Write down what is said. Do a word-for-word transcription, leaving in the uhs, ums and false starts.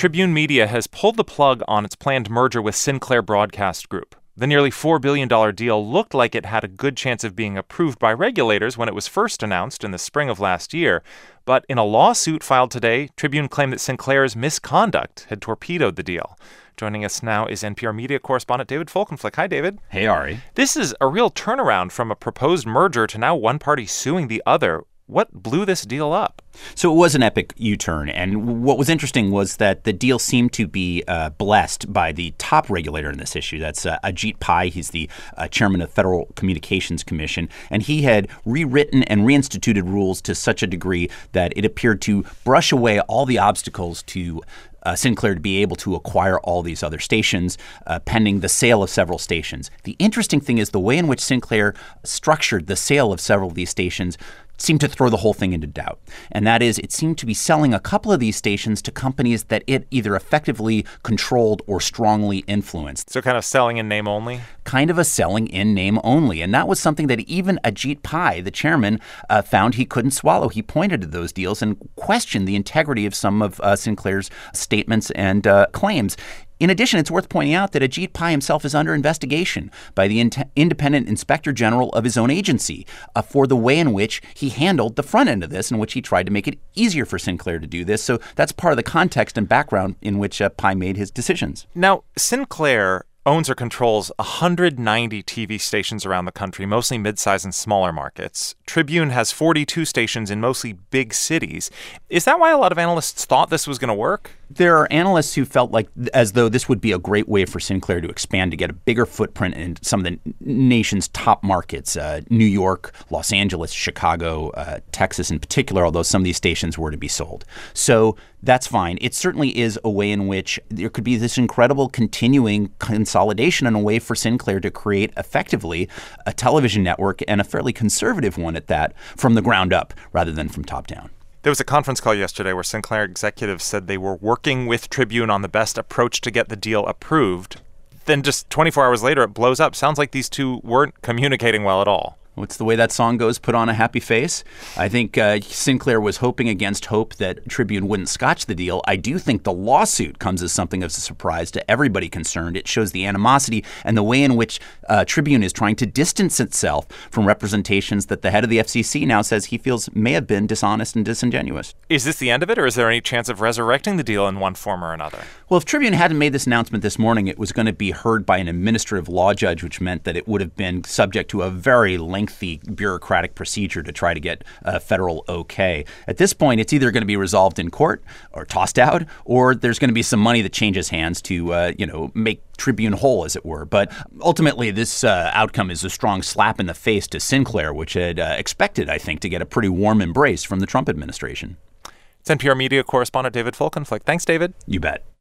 Tribune Media has pulled the plug on its planned merger with Sinclair Broadcast Group. The nearly four billion dollars deal looked like it had a good chance of being approved by regulators when it was first announced in the spring of last year. But in a lawsuit filed today, Tribune claimed that Sinclair's misconduct had torpedoed the deal. Joining us now is N P R media correspondent David Folkenflik. Hi, David. Hey, Ari. This is a real turnaround from a proposed merger to now one party suing the other. What blew this deal up? So it was an epic U-turn, and what was interesting was that the deal seemed to be uh, blessed by the top regulator in this issue. That's uh, Ajit Pai. He's the uh, chairman of the Federal Communications Commission, and he had rewritten and reinstituted rules to such a degree that it appeared to brush away all the obstacles to Uh, Sinclair to be able to acquire all these other stations, uh, pending the sale of several stations. The interesting thing is the way in which Sinclair structured the sale of several of these stations seemed to throw the whole thing into doubt. And that is, it seemed to be selling a couple of these stations to companies that it either effectively controlled or strongly influenced. So kind of selling in name only? Kind of a selling in name only. And that was something that even Ajit Pai, the chairman, uh, found he couldn't swallow. He pointed to those deals and questioned the integrity of some of uh, Sinclair's statements and uh, claims. In addition, it's worth pointing out that Ajit Pai himself is under investigation by the in- independent inspector general of his own agency uh, for the way in which he handled the front end of this, in which he tried to make it easier for Sinclair to do this. So that's part of the context and background in which uh, Pai made his decisions. Now, Sinclair owns or controls one hundred ninety T V stations around the country, mostly mid-size and smaller markets. Tribune has forty-two stations in mostly big cities. Is that why a lot of analysts thought this was going to work? There are analysts who felt like as though this would be a great way for Sinclair to expand, to get a bigger footprint in some of the nation's top markets, uh, New York, Los Angeles, Chicago, uh, Texas in particular, although some of these stations were to be sold. So that's fine. It certainly is a way in which there could be this incredible continuing consolidation and a way for Sinclair to create effectively a television network, and a fairly conservative one at that, from the ground up rather than from top down. There was a conference call yesterday where Sinclair executives said they were working with Tribune on the best approach to get the deal approved. Then just twenty-four hours later, it blows up. Sounds like these two weren't communicating well at all. What's the way that song goes? Put on a happy face. I think uh, Sinclair was hoping against hope that Tribune wouldn't scotch the deal. I do think the lawsuit comes as something of a surprise to everybody concerned. It shows the animosity and the way in which uh, Tribune is trying to distance itself from representations that the head of the F C C now says he feels may have been dishonest and disingenuous. Is this the end of it, or is there any chance of resurrecting the deal in one form or another? Well, if Tribune hadn't made this announcement this morning, it was going to be heard by an administrative law judge, which meant that it would have been subject to a very lengthy lengthy bureaucratic procedure to try to get uh, federal okay. At this point, it's either going to be resolved in court or tossed out, or there's going to be some money that changes hands to, uh, you know, make Tribune whole, as it were. But ultimately, this uh, outcome is a strong slap in the face to Sinclair, which had uh, expected, I think, to get a pretty warm embrace from the Trump administration. It's N P R media correspondent David Folkenflik. Thanks, David. You bet.